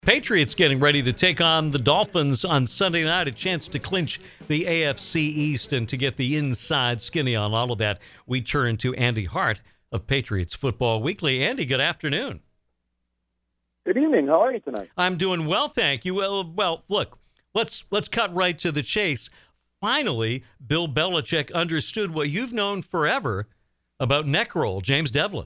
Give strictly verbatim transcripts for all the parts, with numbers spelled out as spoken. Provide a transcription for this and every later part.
Patriots getting ready to take on the Dolphins on Sunday night, a chance to clinch the A F C East. And to get the inside skinny on all of that, we turn to Andy Hart of Patriots Football Weekly. Andy, good afternoon. Good evening. How are you tonight? I'm doing well, thank you. Well, well, look, let's let's cut right to the chase. Finally, Bill Belichick understood what you've known forever about neck roll, James Devlin.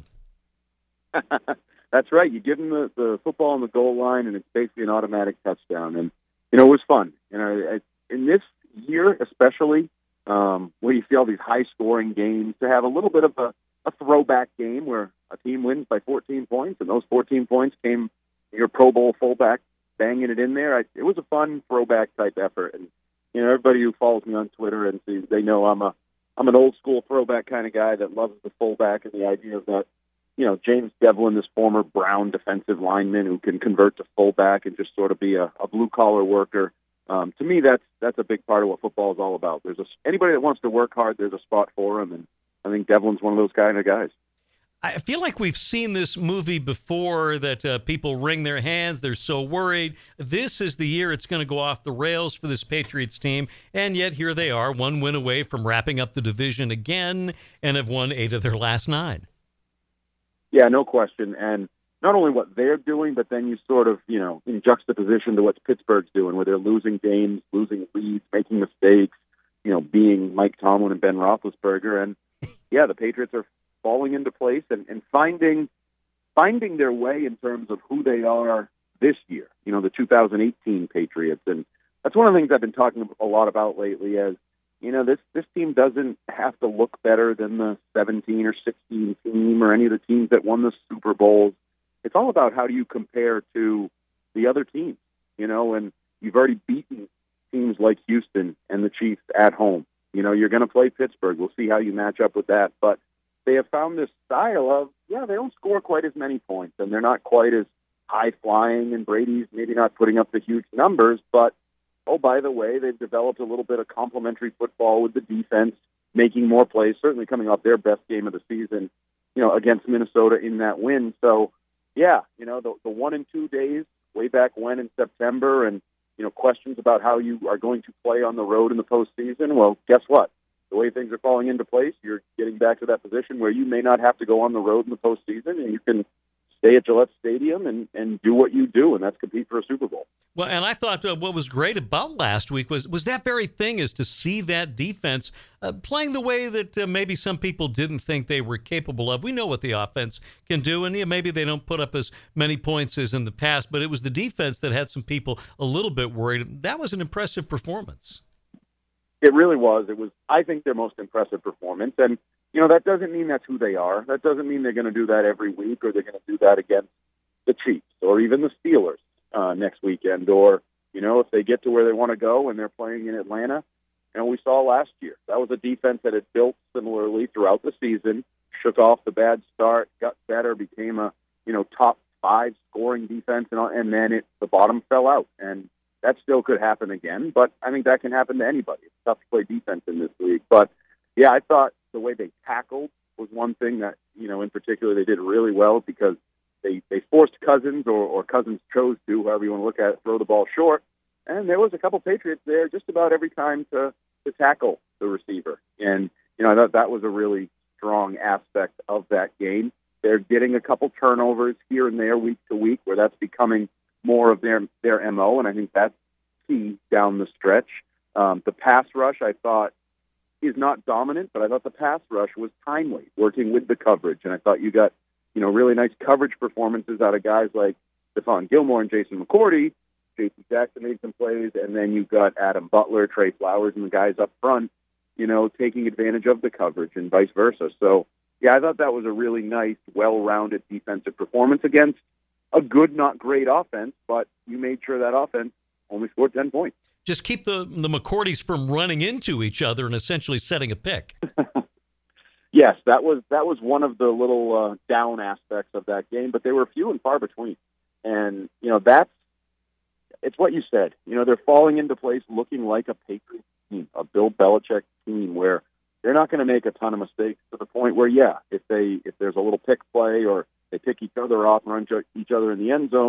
That's right. You give him the, the football on the goal line, and it's basically an automatic touchdown. And, you know, it was fun. You know, I, in this year especially, um, where you see all these high-scoring games, to have a little bit of a, a throwback game where a team wins by fourteen points, and those fourteen points came your Pro Bowl fullback banging it in there. I, it was a fun throwback-type effort. And, you know, everybody who follows me on Twitter and sees, they know I'm a I'm an old-school throwback kind of guy that loves the fullback and the idea of that. You know, James Devlin, this former Brown defensive lineman who can convert to fullback and just sort of be a, a blue-collar worker. Um, to me, that's that's a big part of what football is all about. There's a, anybody that wants to work hard, there's a spot for him, and I think Devlin's one of those kind of guys. I feel like we've seen this movie before, that uh, people wring their hands. They're so worried. This is the year it's going to go off the rails for this Patriots team, and yet here they are, one win away from wrapping up the division again, and have won eight of their last nine. Yeah, no question. And not only what they're doing, but then you sort of, you know, in juxtaposition to what Pittsburgh's doing, where they're losing games, losing leads, making mistakes, you know, being Mike Tomlin and Ben Roethlisberger. And, yeah, the Patriots are falling into place and, and finding finding their way in terms of who they are this year, you know, the two thousand eighteen Patriots. And that's one of the things I've been talking a lot about lately as, you know, this, this team doesn't have to look better than the seventeen or sixteen team or any of the teams that won the Super Bowls. It's all about how do you compare to the other teams, you know, and you've already beaten teams like Houston and the Chiefs at home. You know, you're going to play Pittsburgh. We'll see how you match up with that. But they have found this style of, yeah, they don't score quite as many points, and they're not quite as high-flying, and Brady's maybe not putting up the huge numbers, but oh, by the way, they've developed a little bit of complementary football with the defense, making more plays, certainly coming off their best game of the season, you know, against Minnesota in that win. So, yeah, you know, the, the one and two days way back when in September, and, you know, questions about how you are going to play on the road in the postseason. Well, guess what? The way things are falling into place, you're getting back to that position where you may not have to go on the road in the postseason, and you can stay at Gillette Stadium and, and do what you do, and that's compete for a Super Bowl. Well, and I thought uh, what was great about last week was was that very thing, is to see that defense uh, playing the way that uh, maybe some people didn't think they were capable of. We know what the offense can do, and yeah, maybe they don't put up as many points as in the past, but it was the defense that had some people a little bit worried. That was an impressive performance. It really was. It was, I think, their most impressive performance, and you know, that doesn't mean that's who they are. That doesn't mean they're going to do that every week, or they're going to do that against the Chiefs or even the Steelers uh, next weekend. Or, you know, if they get to where they want to go and they're playing in Atlanta, you know, we saw last year. That was a defense that had built similarly throughout the season, shook off the bad start, got better, became a, you know, top five scoring defense, and, and then it the bottom fell out. And that still could happen again, but I think that can happen to anybody. It's tough to play defense in this league. But, yeah, I thought the way they tackled was one thing that, you know, in particular they did really well, because they, they forced Cousins, or, or Cousins chose to, however you want to look at it, throw the ball short. And there was a couple Patriots there just about every time to, to tackle the receiver. And, you know, I thought that was a really strong aspect of that game. They're getting a couple turnovers here and there week to week, where that's becoming more of their, their M O, and I think that's key down the stretch. Um, the pass rush, I thought, is not dominant, but I thought the pass rush was timely, working with the coverage. And I thought you got, you know, really nice coverage performances out of guys like Stephon Gilmore and Jason McCourty. J P Jackson made some plays, and then you've got Adam Butler, Trey Flowers, and the guys up front, you know, taking advantage of the coverage and vice versa. So, yeah, I thought that was a really nice, well-rounded defensive performance against a good, not great offense, but you made sure that offense only scored ten points. Just keep the, the McCourtys from running into each other and essentially setting a pick. Yes, that was that was one of the little uh, down aspects of that game, but they were few and far between. And, you know, that's it's what you said. You know, they're falling into place looking like a Patriots team, a Bill Belichick team, where they're not going to make a ton of mistakes, to the point where, yeah, if they if there's a little pick play or they pick each other off and run each other in the end zone,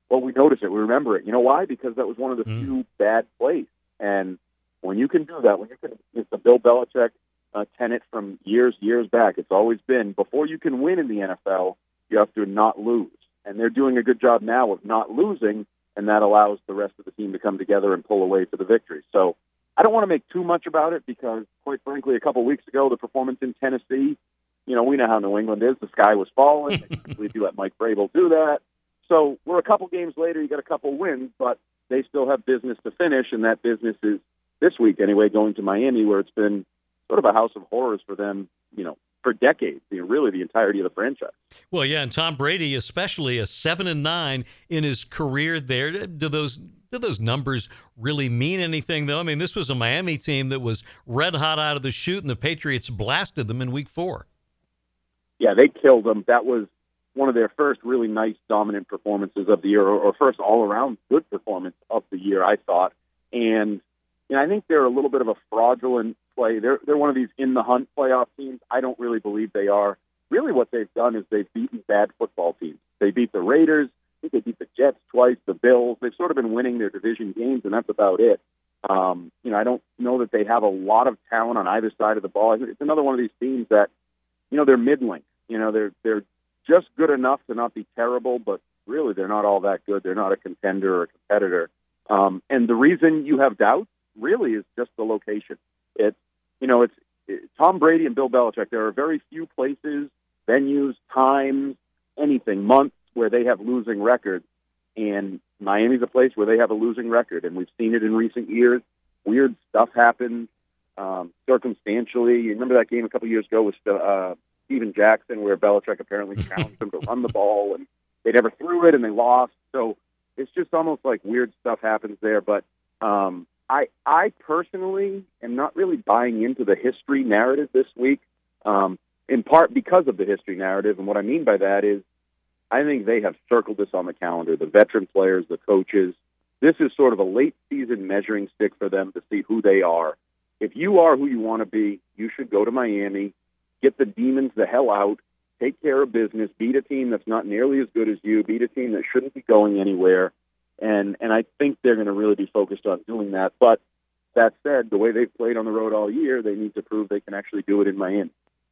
well, we notice it, we remember it. You know why? Because that was one of the Mm. few bad plays. And when you can do that, when you can, it's the Bill Belichick uh, tenet from years, years back. It's always been, before you can win in the N F L, you have to not lose. And they're doing a good job now of not losing, and that allows the rest of the team to come together and pull away for the victory. So I don't want to make too much about it because, quite frankly, a couple of weeks ago, the performance in Tennessee, you know, we know how New England is. The sky was falling. They usually do let Mike Vrabel do that. So we're a couple games later. You got a couple wins, but they still have business to finish, and that business is this week anyway, going to Miami, where it's been sort of a house of horrors for them, you know, for decades, you know, really the entirety of the franchise. Well, yeah, and Tom Brady, especially a seven and nine in his career there. Do those do those numbers really mean anything, though? I mean, this was a Miami team that was red hot out of the chute, and the Patriots blasted them in Week Four. Yeah, they killed them. That was one of their first really nice, dominant performances of the year, or, or first all-around good performance of the year, I thought. And you know, I think they're a little bit of a fraudulent play. They're they're one of these in the hunt playoff teams. I don't really believe they are. Really, what they've done is they've beaten bad football teams. They beat the Raiders. I think they beat the Jets twice. The Bills. They've sort of been winning their division games, and that's about it. Um, you know, I don't know that they have a lot of talent on either side of the ball. It's another one of these teams that, you know, they're middling. You know, they're they're just good enough to not be terrible, but really they're not all that good. They're not a contender or a competitor. Um, and the reason you have doubts really is just the location. It's, you know, it's it, Tom Brady and Bill Belichick. There are very few places, venues, times, anything, months where they have losing records. And Miami's a place where they have a losing record, and we've seen it in recent years. Weird stuff happens um, circumstantially. You remember that game a couple years ago with uh, Steven Jackson, where Belichick apparently challenged them to run the ball, and they never threw it, and they lost. So it's just almost like weird stuff happens there. But um, I, I personally am not really buying into the history narrative this week, um, in part because of the history narrative. And what I mean by that is I think they have circled this on the calendar, the veteran players, the coaches. This is sort of a late-season measuring stick for them to see who they are. If you are who you want to be, you should go to Miami, get the demons the hell out, take care of business, beat a team that's not nearly as good as you, beat a team that shouldn't be going anywhere. And and I think they're going to really be focused on doing that. But that said, the way they've played on the road all year, they need to prove they can actually do it in Miami.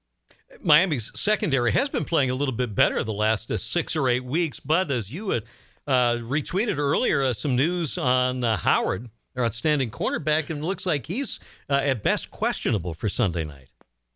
Miami's secondary has been playing a little bit better the last uh, six or eight weeks, but as you had uh, retweeted earlier, uh, some news on uh, Howard, their outstanding cornerback, and it looks like he's uh, at best questionable for Sunday night.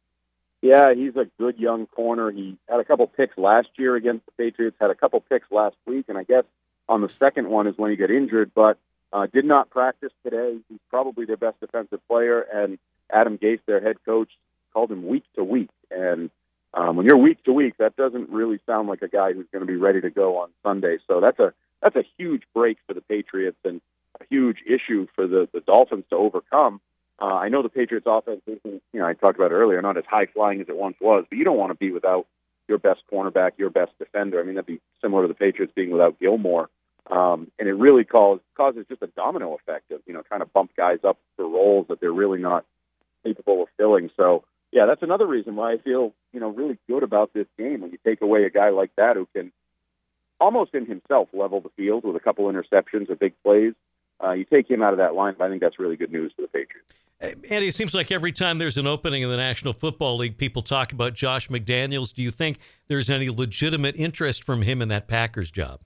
Yeah, he's a good young corner. He had a couple picks last year against the Patriots, had a couple picks last week, and I guess on the second one is when he got injured, but uh, did not practice today. He's probably their best defensive player, and Adam Gase, their head coach, called him week to week. And um, when you're week to week, that doesn't really sound like a guy who's going to be ready to go on Sunday. So that's a that's a huge break for the Patriots and a huge issue for the, the Dolphins to overcome. Uh, I know the Patriots offense isn't, you know, I talked about it earlier, not as high-flying as it once was, but you don't want to be without your best cornerback, your best defender. I mean, that'd be similar to the Patriots being without Gilmore. Um, and it really cause, causes just a domino effect of, you know, trying to bump guys up for roles that they're really not capable of filling. So, yeah, that's another reason why I feel, you know, really good about this game. When you take away a guy like that who can almost in himself level the field with a couple interceptions or big plays, uh, you take him out of that lineup, I think that's really good news for the Patriots. Andy, it seems like every time there's an opening in the National Football League, people talk about Josh McDaniels. Do you think there's any legitimate interest from him in that Packers job?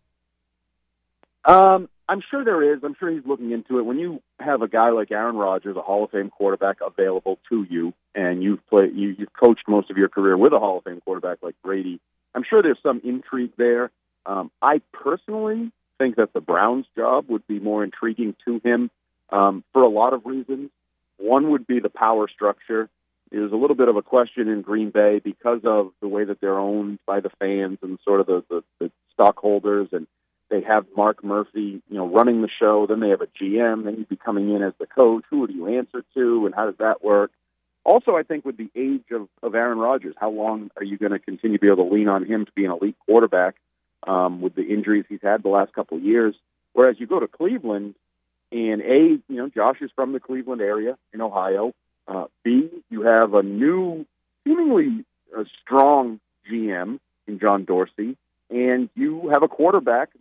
Um, I'm sure there is. I'm sure he's looking into it. When you have a guy like Aaron Rodgers, a Hall of Fame quarterback, available to you, and you've played, you, you've coached most of your career with a Hall of Fame quarterback like Brady, I'm sure there's some intrigue there. Um, I personally think that the Browns job would be more intriguing to him um, for a lot of reasons. One would be the power structure. There's a little bit of a question in Green Bay because of the way that they're owned by the fans and sort of the, the, the stockholders, and they have Mark Murphy, you know, running the show. Then they have a G M. Then you'd be coming in as the coach. Who do you answer to, and how does that work? Also, I think with the age of, of Aaron Rodgers, how long are you going to continue to be able to lean on him to be an elite quarterback um, with the injuries he's had the last couple of years? Whereas you go to Cleveland, and A, you know, Josh is from the Cleveland area in Ohio. Uh, B, you have a new, seemingly uh, strong G M in John Dorsey, and you have a quarterback that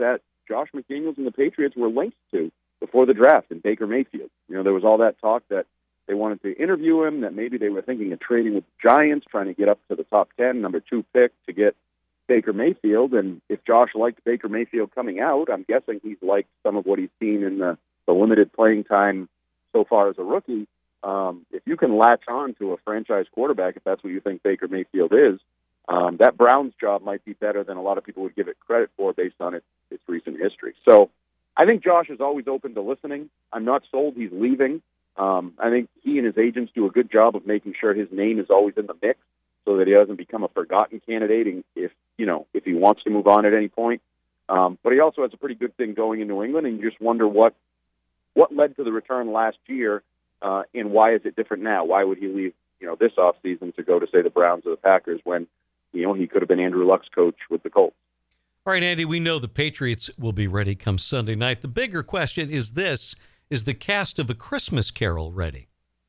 Josh McDaniels and the Patriots were linked to before the draft, and Baker Mayfield. You know, there was all that talk that they wanted to interview him, that maybe they were thinking of trading with the Giants, trying to get up to the top ten, number two pick to get Baker Mayfield. And if Josh liked Baker Mayfield coming out, I'm guessing he's liked some of what he's seen in the, the limited playing time so far as a rookie. Um, if you can latch on to a franchise quarterback, if that's what you think Baker Mayfield is, um, that Browns job might be better than a lot of people would give it credit for based on its, its recent history. So I think Josh is always open to listening. I'm not sold he's leaving. Um, I think he and his agents do a good job of making sure his name is always in the mix so that he doesn't become a forgotten candidate if, you know, if he wants to move on at any point. Um, but he also has a pretty good thing going in New England, and you just wonder what what led to the return last year, uh, and why is it different now? Why would he leave, you know, this offseason to go to, say, the Browns or the Packers when, you know, he could have been Andrew Luck's coach with the Colts? All right, Andy, we know the Patriots will be ready come Sunday night. The bigger question is this: is the cast of A Christmas Carol ready?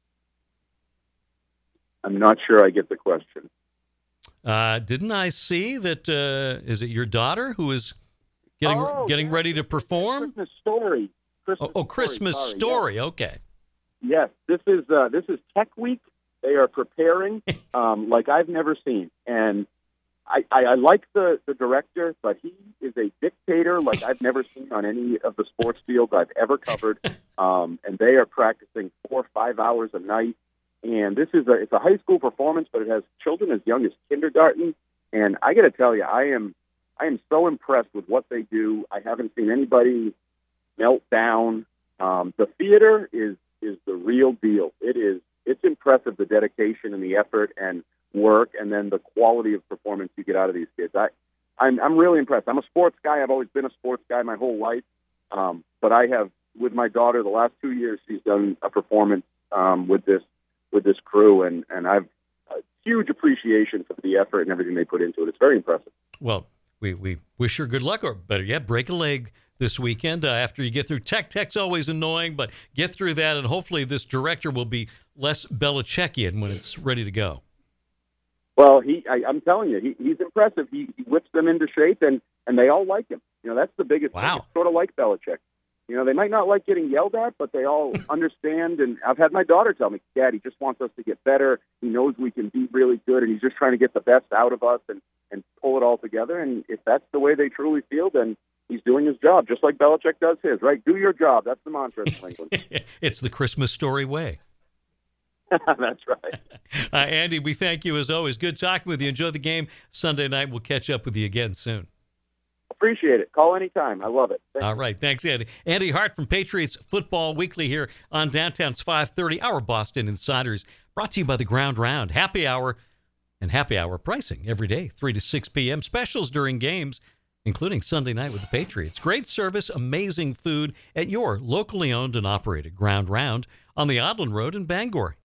I'm not sure I get the question. Uh, didn't I see that, uh, is it your daughter who is getting oh, getting yeah. ready to perform? Christmas Story. Christmas oh, oh, Christmas Story. Story. Yes. Okay. Yes, this is uh, this is Tech Week. They are preparing um, like I've never seen. And I, I, I like the, the director, but he is a dictator like I've never seen on any of the sports fields I've ever covered. Um, and they are practicing four or five hours a night. And this is a it's a high school performance, but it has children as young as kindergarten. And I got to tell you, I am I am so impressed with what they do. I haven't seen anybody melt down. Um, the theater is is the real deal. It is it's impressive, the dedication and the effort and work, and then the quality of performance you get out of these kids. I I'm, I'm really impressed. I'm a sports guy. I've always been a sports guy my whole life. Um, but I have, with my daughter, the last two years, she's done a performance um, with this. with this crew, and, and I've a huge appreciation for the effort and everything they put into it. It's very impressive. Well, we, we wish her good luck, or better yet, break a leg this weekend uh, after you get through Tech. Tech's always annoying, but get through that, and hopefully this director will be less Belichickian when it's ready to go. Well, he, I, I'm telling you, he, he's impressive. He, he whips them into shape, and, and they all like him. You know, that's the biggest wow. thing. It's sort of like Belichick. You know, they might not like getting yelled at, but they all understand. And I've had my daughter tell me, Dad, he just wants us to get better. He knows we can be really good, and he's just trying to get the best out of us and, and pull it all together. And if that's the way they truly feel, then he's doing his job, just like Belichick does his, right? Do your job. That's the mantra in New England. It's the Christmas Story way. That's right. Uh, Andy, we thank you as always. Good talking with you. Enjoy the game Sunday night. We'll catch up with you again soon. Appreciate it. Call anytime. I love it. Thank All you. right. Thanks, Andy. Andy Hart from Patriots Football Weekly here on Downtown's five thirty, our Boston Insiders, brought to you by the Ground Round. Happy hour and happy hour pricing every day, three to six p.m. Specials during games, including Sunday night with the Patriots. Great service, amazing food at your locally owned and operated Ground Round on the Odland Road in Bangor.